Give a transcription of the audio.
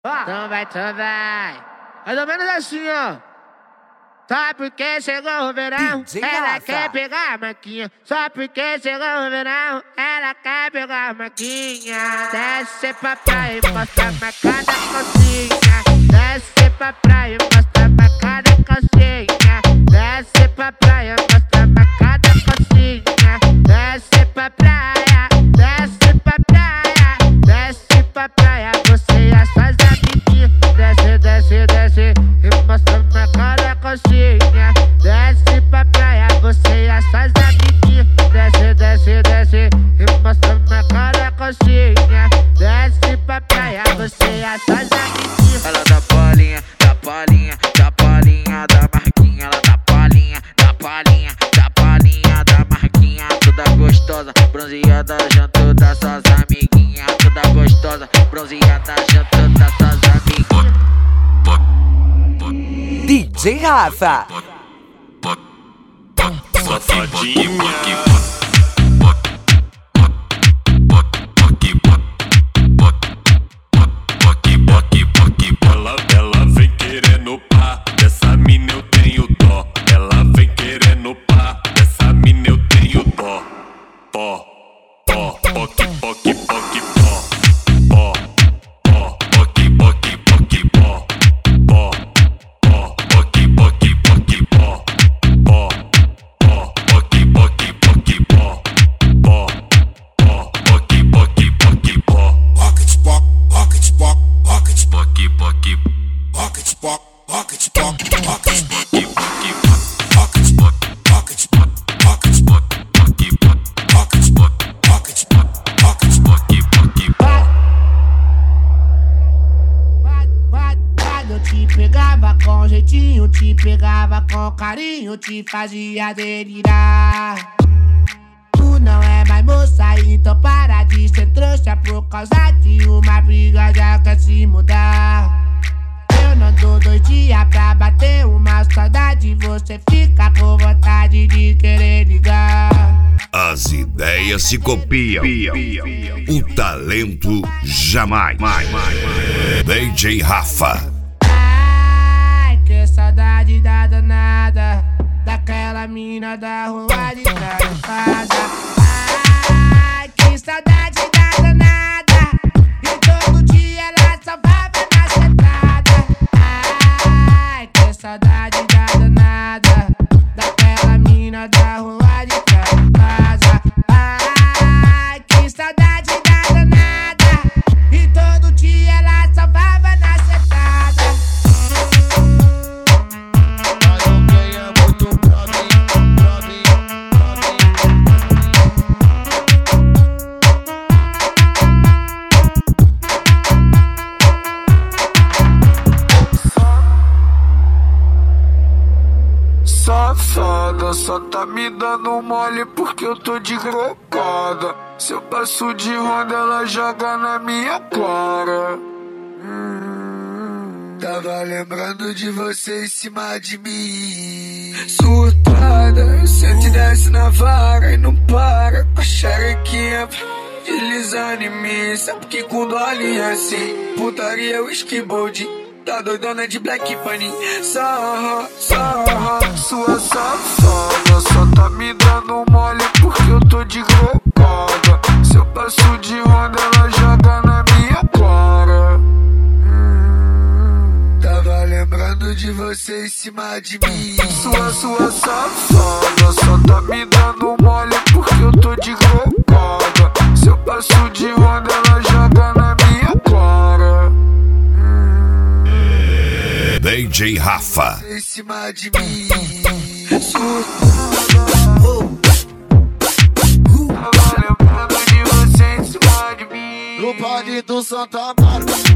Então vai. Mais ou menos assim, ó. Só porque chegou o verão, ela quer pegar a maquinha. Só porque chegou o verão, ela quer pegar a maquinha. Desce pra praia e mostra pra cada calcinha. Desce pra praia e mostra pra cada calcinha. Desce pra praia e mostra pra cada calcinha. Desce pra praia, desce pra praia. Desce pra praia, você e as suas amiguinhas. Desce e mostra pra cada calcinha. Desce pra praia, você e as suas amiguinhas. Desce e mostra pra cada calcinha. Desce pra praia, você e as suas amiguinhas. Ela dá palhinha, dá palhinha, dá palhinha da marquinha. Ela dá palhinha, dá palhinha, dá palhinha da marquinha. Toda gostosa, bronzeada junto das suas amiguinhas. Toda gostosa, bronzeada junto das suas amiguinhas. DJ Rafa. Ela vem querendo pá, dessa mina eu tenho dó. Ela vem querendo pá, dessa mina eu tenho dó. Pó, pó, poque, poque, poque, pó. Pó, pó, poque, poque, poque, pó. Pó, pó, poque, poque, poque, pó. Pó, pó, poque, poque, poque, pó. Pó, pó, poque, poque, poque, pó. Rocket pop, rocket pop, rocket pop, Poque, poque, rocket pop, rocket pop, rocket pop, poque, poque, rocket pop, rocket pop, rocket pop, poque, poque, rocket pop, rocket pop, rocket pop. poque, poque, pó. Quando eu te pegava com jeitinho, te pegava com carinho, te fazia delirar. Tu não é mais moça, então para de ser trouxa. Por causa de uma briga já quer se mudar. Eu não dou 2 dias pra bater uma saudade. Você fica com vontade de querer ligar. As ideias se copiam, o talento jamais. DJ Rafa. Ai, que saudade da danada, daquela mina da rua de casa. Ai, que saudade da danada, e todo dia ela só vai na sentada. Ai, que saudade da danada, daquela mina da rua de casa. Ai, que saudade da danada, e todo dia ela só vai na sentada. Safada, só tá me dando mole porque eu tô de grocada. Se eu passo de ronda, ela joga na minha cara. Tava lembrando de você em cima de mim. Surtada, sente e desce na vara e não para. Com a xerequinha deslizando em mim. Sabe que com dole é assim. Putaria, whisky, bold. Tá doidona de Black Bunny. Sarra, sua safada. Só tá me dando mole porque eu tô de grocada. Se eu passo de ronda, ela joga na minha cara. Tava lembrando de você em cima de mim. Sua safada. Só tá me dando mole porque eu tô de grocada. Se eu passo de ronda, ela joga na minha cara. DJ Rafa. Em cima de mim. Tava lembrando de você em cima de mim. No Vale do Santa Amaro,